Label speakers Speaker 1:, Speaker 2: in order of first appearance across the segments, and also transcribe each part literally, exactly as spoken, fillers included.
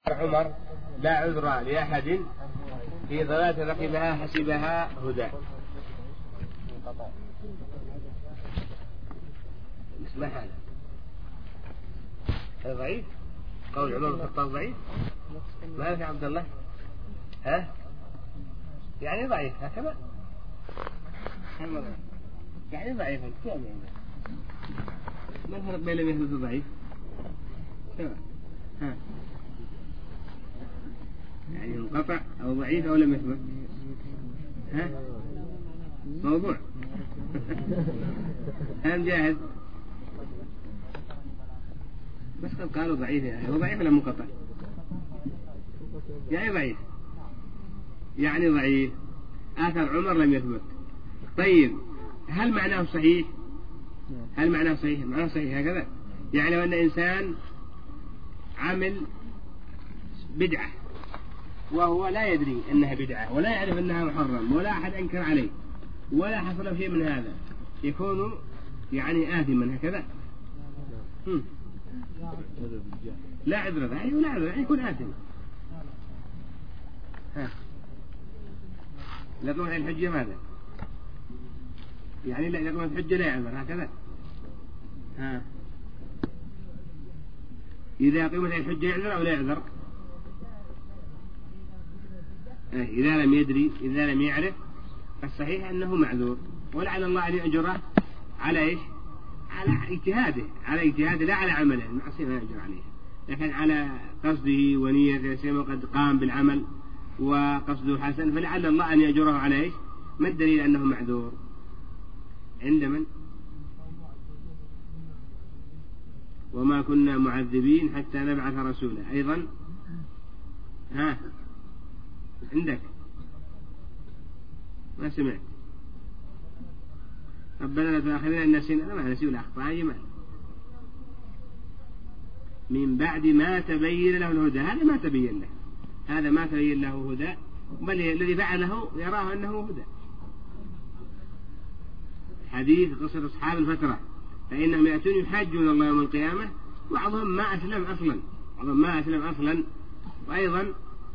Speaker 1: عمر لا عذر لأحد في ضلالة ركبها حسبها هدى. اسمع هذا هذا ضعيف، قول عمر بن الخطاب ضعيف. ما في عبد الله ها يعني ضعيف هكذا يعني ضعيف يعني ما الفرق بين لم يثبت ضعيف؟ ها يعني منقطع أو ضعيف أو لم يثبت. ها موضوع هم جاهد بس قد قالوا ضعيف يعني هو ضعيف ولا منقطع؟ يعني ضعيف يعني ضعيف آثر عمر لم يثبت. طيب هل معناه صحيح؟ هل معناه صحيح؟ معناه صحيح هكذا يعني لو أن إنسان عمل بدعة وهو لا يدري أنها بدعة ولا يعرف أنها محرم ولا أحد أنكر عليه ولا حصل شيء من هذا يكون يعني آثما هكذا. هم. لا عذر له أيوه لا عذر يكون آثما. ها لقوم الحجة ماذا يعني لا لقوم الحجة لا يعذر هكذا. ها إذا قيمت الحجة يعذر أو لا يعذر؟ إذا لم يدري إذا لم يعرف فالصحيح أنه معذور ولعل الله أن يأجره على إيش؟ على اجتهاده على اجتهاده لا على عمله المعصية ما يأجر عليه لكن على قصده ونيته سيما قد قام بالعمل وقصده حسن فلعل الله أن يأجره على إيش؟ ما الدليل أنه معذور؟ عند من؟ وما كنا معذبين حتى نبعث رسولا أيضا. ها عندك ما سمعت ربنا لا تؤاخذنا إن نسينا لا ما نسيوا الأخطاء أي مال من بعد ما تبين له الهدى. هذا ما تبين له هذا ما تبين له هدى بل الذي فعله يراه أنه هدى. حديث قصة أصحاب الفترة فإنهم يأتون يحاجون الله يوم القيامة بعضهم ما أسلم أصلا بعضهم ما أسلم أصلا وأيضا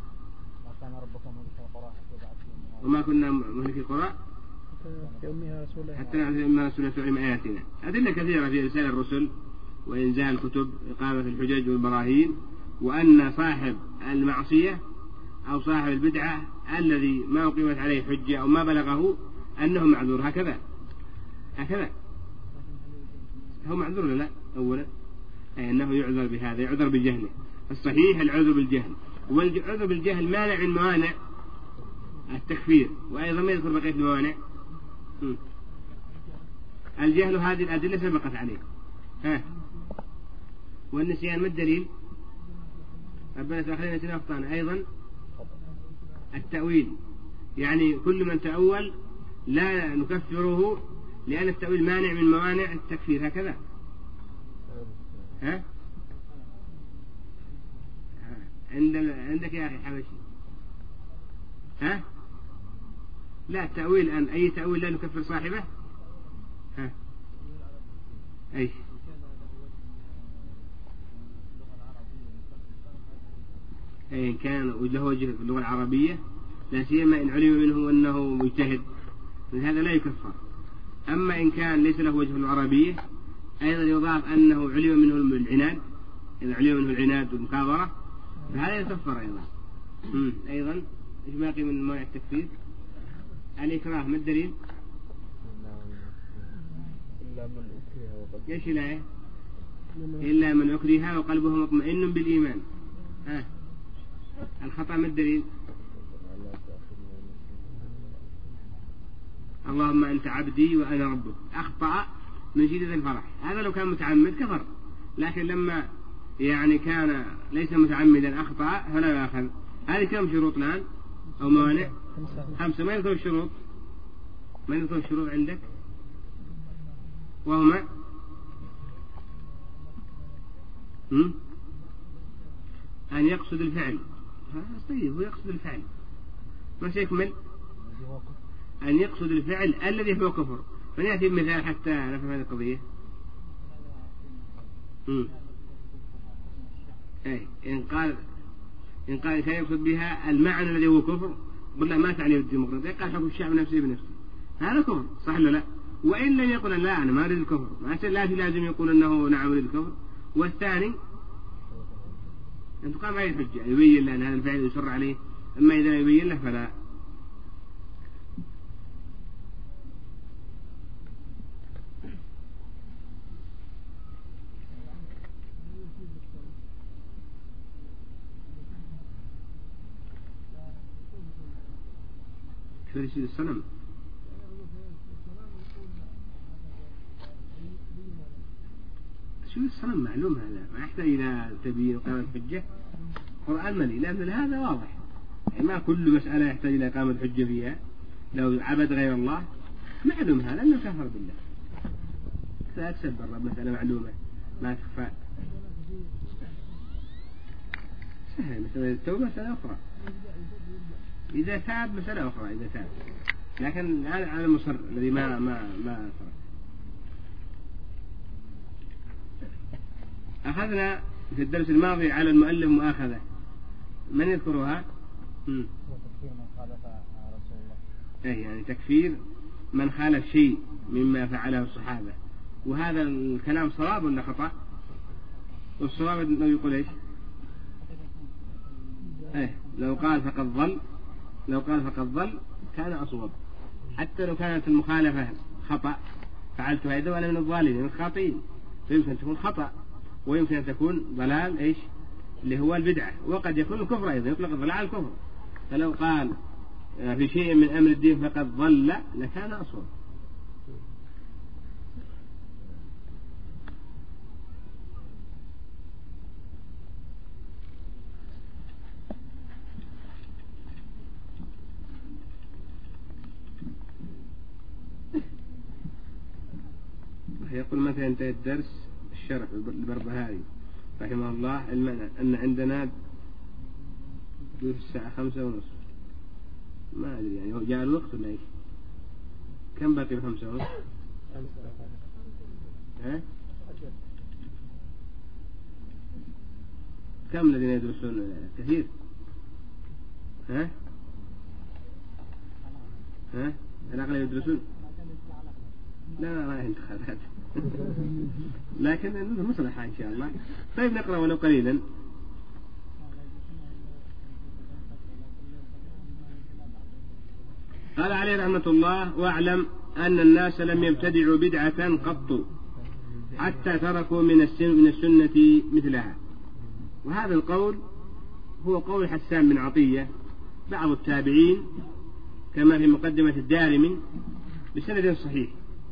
Speaker 1: وما كنا مهلك القرى حتى نعلم رسولنا تعلم آياتنا. أدلة كثيرة في إرسال الرسل وإنزال الكتب إقامة الحجج والبراهين وأن صاحب المعصية أو صاحب البدعة الذي ما أقيمت عليه حجة أو ما بلغه أنه معذور هكذا هكذا هو معذور لا أولا أي أنه يعذر بهذا يعذر بجهله. الصحيح العذر بالجهل والعذر بالجهل مانع من موانع التكفير وأيضا ما يذكر بقية الموانع. الجهل هذه الأدلة سبقت عليه. ها والنسيان ما الدليل؟ ربنا تأخذنا نسينا أخطأنا. أيضا التأويل يعني كل من تأول لا نكفره لأن التأويل مانع من موانع التكفير هكذا. ها عندك يا أخي حبشي ها لا التأويل أن أي تأويل لا نكفر صاحبه. ها أي أي كان له وجه في اللغة العربية لا سيما إن علم منه أنه مجتهد هذا لا يكفر. أما إن كان ليس له وجه في العربية أيضا يضاف أنه علم منه العناد إذا علم منه العناد والمكابرة فهذا يكفر أيضا. أيضا إيش باقي من موانع التكفير؟ الإكراه ما الدليل؟ إيش لا إلا من أكره وقلبه مطمئن بالإيمان. ها الخطأ ما الدليل؟ اللهم أنت عبدي وأنا ربك أخطأ من شدة الفرح هذا لو كان متعمد كفر لكن لما يعني كان ليس متعمدا أخطأ فلا يأخذ. هذه كم شروط الآن أو موانع؟ خمسة. ما يذكر الشروط ما يذكر الشروط عندك وهما هم؟ أن يقصد الفعل. طيب هو يقصد الفعل ما سيكمل أن يقصد الفعل الذي هو كفر. فنأتي بمثال حتى نفهم هذه القضية. أي إن قال إن قال كان يقصد بها المعنى الذي هو كفر قلنا ما تعني الديمقراطية، قال حكم الشعب نفسه بنفسه، هذا كفر صح ولا لا؟ وإن لم يقل لا أنا ما أريد الكفر، ما لا لازم يقول أنه نعم أريد الكفر. والثاني أن تقام عليه الحجة يبين له أن هذا الفعل يصر عليه، أما إذا يبين له فلا. يسجد الصنم سجود الصنم معلوم، هذا ما يحتاج إلى تبيين وقامة حجة. قرآن ملي لأن هذا واضح، يعني ما كل مسألة يحتاج إلى إقامة حجة فيها. لو عبد غير الله معلوم هذا أنه كفر بالله، لا تسب الرب، مسألة معلومة ما تخفى. سهل، مسألة التوبة مسألة أخرى، إذا تاب مسألة أخرى إذا تاب، لكن على المصر الذي ما ما ما صار. أخذنا في الدرس الماضي على المؤلف مؤاخذة، من يذكرها؟ هم.
Speaker 2: تكفير من خالف رسول الله.
Speaker 1: إيه يعني تكفير من خالف شيء مما فعله الصحابة، وهذا الكلام صواب ولا خطأ؟ والصواب أنه يقول إيش؟ إيه لو قال فقد ضل، لو قال فقد ضل كان أصوب، حتى لو كانت المخالفة خطأ فعلت هذا وأنا من الضالين من الخاطئين، فيمكن أن تكون خطأ ويمكن أن تكون ضلال إيش اللي هو البدعة، وقد يكون الكفر أيضا، يطلق الضلال على الكفر. فلو قال في شيء من أمر الدين فقد ضل لكان أصوب. يقول متى ينتهي الدرس؟ الشرح البربهاري رحمه الله المعنى أن عندنا الساعة خمسة ونصف، ما أدري يعني جاء الوقت ولا إيش؟ كم باقي بخمسة ونصف؟ ها؟ كم الذين يدرسون؟ كثير؟ ها؟ ها؟ الأغلب يدرسون؟ لا لا ما هي انتخابات لكن مصلحة إن شاء الله. طيب نقرأ ولو قليلا. قال عليه رحمة الله: واعلم أن الناس لم يبتدعوا بدعة قط حتى تركوا من من السنة مثلها. وهذا القول هو قول حسان بن عطية بعض التابعين كما في مقدمة الدارمي بسند صحيح،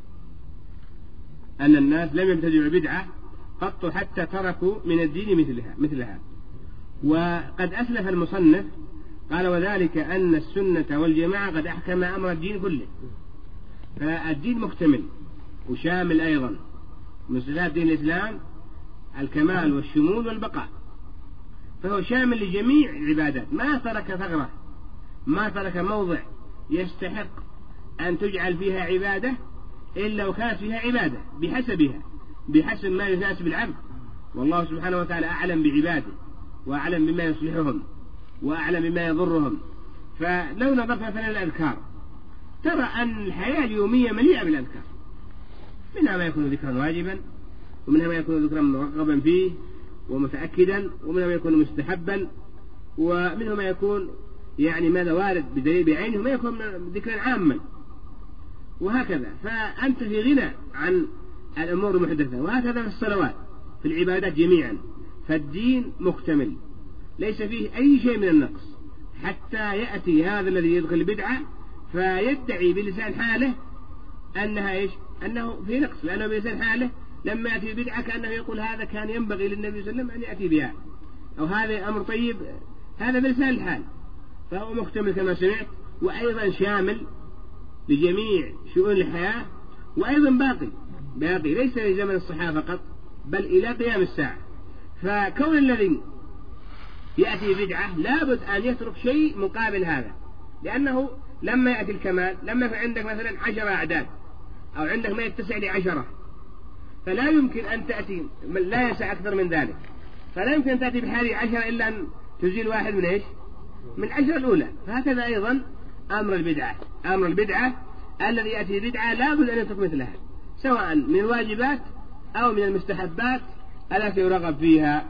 Speaker 1: أن الناس لم يبتدعوا بدعة قط حتى تركوا من الدين مثلها مثلها. وقد أسلف المصنف قال: وذلك أن السنة والجماعة قد أحكم أمر الدين كله. فالدين مكتمل وشامل أيضا، من صفات دين الإسلام الكمال والشمول والبقاء، فهو شامل لجميع العبادات، ما ترك ثغرة، ما ترك موضع يستحق أن تجعل فيها عبادة إلا وكانت فيها عبادة بحسبها، بحسب ما يناسب العبد. والله سبحانه وتعالى أعلم بعباده وأعلم بما يصلحهم وأعلم بما يضرهم. فلو نظرت مثلا الأذكار ترى أن الحياة اليومية مليئة بالأذكار، منها ما يكون ذكرا واجبا، ومنها ما يكون ذكرا مرغبا فيه ومتأكدا، ومنها ما يكون مستحبا، ومنها ما يكون يعني ماذا وارد بدليل بعينه، وما يكون ذكرا عاما، وهكذا. فأنت في غنى عن الأمور المحدثة. وهكذا في الصلوات في العبادات جميعا، فالدين مكتمل ليس فيه أي شيء من النقص، حتى يأتي هذا الذي يدخل البدعة فيدعي بلسان حاله أنها إيش؟ أنه في نقص، لأنه بلسان حاله لما يأتي بدعة كأنه يقول هذا كان ينبغي للنبي صلى الله عليه وسلم أن يأتي بها، أو هذا أمر طيب، هذا بلسان الحال. فهو مكتمل كما سمعت، وأيضا شامل لجميع شؤون الحياة، وأيضا باقي باقي ليس لزمن الصحابة فقط بل إلى قيام الساعة. فكون الذي يأتي بدعة لابد أن يترك شيء مقابل هذا، لأنه لما يأتي الكمال، لما في عندك مثلا عشرة أعداد أو عندك ما يتسع لعشرة، فلا يمكن أن تأتي لا يسع أكثر من ذلك، فلا يمكن أن تأتي بهذه عشرة إلا أن تزيل واحد من إيش؟ من العشرة الأولى. فهكذا أيضا أمر البدعة، أمر البدعة الذي يأتي بدعة لا بد أن يترك مثلها، سواء من الواجبات أو من المستحبات التي يرغب فيها،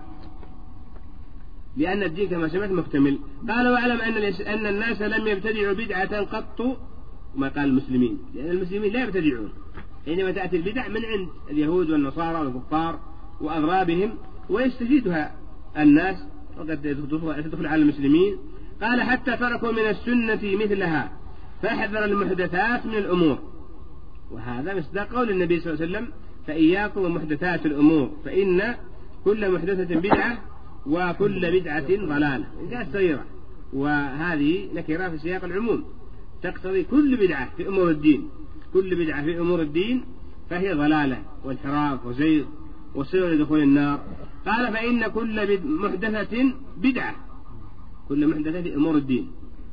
Speaker 1: لأن الدين كما سمعت مكتمل. قال واعلم أن الناس لم يبتدعوا بدعة قط، ما قال المسلمين، لأن المسلمين لا يبتدعون، حينما تأتي البدع من عند اليهود والنصارى والكفار وأضرابهم ويستفيدها الناس وقد تدخل على المسلمين. قال حتى تركوا من السنة مثلها فاحذر المحدثات من الأمور، وهذا مصداق قول النبي صلى الله عليه وسلم فإياكم ومحدثات الأمور فإن كل محدثة بدعة وكل بدعة ضلالة. إنها صغيرة، وهذه نكرة في سياق العموم تقتضي كل بدعة في أمور الدين، كل بدعة في أمور الدين فهي ضلالة وانحراف وزيغ وسير لدخول النار. قال فإن كل محدثة بدعة، كل محدثة في أمور الدين،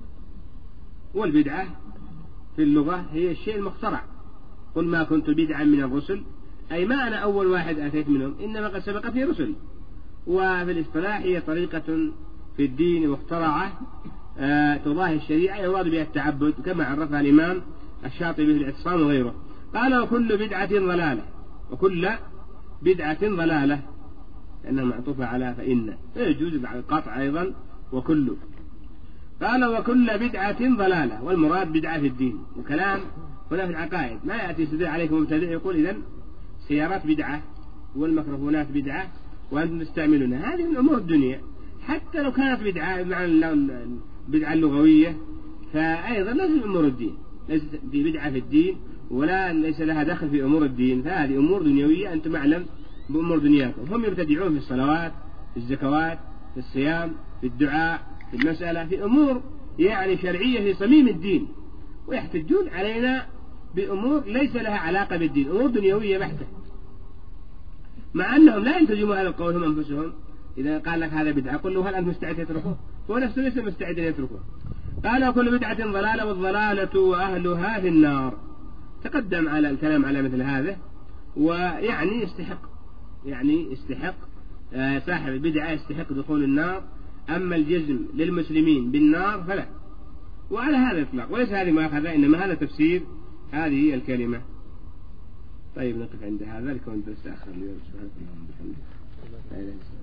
Speaker 1: والبدعة في اللغة هي الشيء المخترع. قل ما كنت بدعا من الرسل، أي ما أنا أول واحد أتيت منهم، إنما قد سبقتني رسل. وفي الاصطلاح هي طريقة في الدين مخترعة آه تضاهي الشريعة يراد بها التعبد، كما عرفها الإمام الشاطبي في الاعتصام وغيره. قال وكل بدعة ضلالة، وكل بدعة ضلالة لأنها معطوفة على فإن يجوز القطع أيضا وكل. قال وكل بدعة ضلالة، والمراد بدعة في الدين، وكلام هنا في العقائد. ما يأتي يستدل عليكم مبتدع يقول إذن سيارات بدعة والميكروفونات بدعة وأنتم تستعملونها، هذه من أمور الدنيا. حتى لو كانت بدعة مع البدعة اللغوية فأيضا لازم أمور الدين، ليست بدعة في الدين ولا ليس لها دخل في أمور الدين، فهذه أمور دنيوية أنتم أعلم بأمور دنياكم. هم يبتدعون في الصلوات، في الزكوات، في الصيام، في الدعاء، في المسألة، في أمور يعني شرعية في صميم الدين، ويحتجون علينا بأمور ليس لها علاقة بالدين، أمور دنيوية بحتة، مع أنهم لا يلتزمون هذا القول هم أنفسهم. إذا قال لك هذا بدعة قل له هل أنت مستعد تتركه؟ هو نفسه ليس مستعد أن يتركه. قال وكل بدعة ضلالة والضلالة وأهلها في النار. تقدم على الكلام على مثل هذا، ويعني يستحق يعني يستحق صاحب البدعة يستحق دخول النار، أما الجزم للمسلمين بالنار فلا. وعلى هذا الإطلاق، وليس هذه مؤاخذة، إنما هذا تفسير هذه الكلمة. طيب نقف عند هذا لكون درس آخر اليوم. سبحانك اللهم وبحمدك.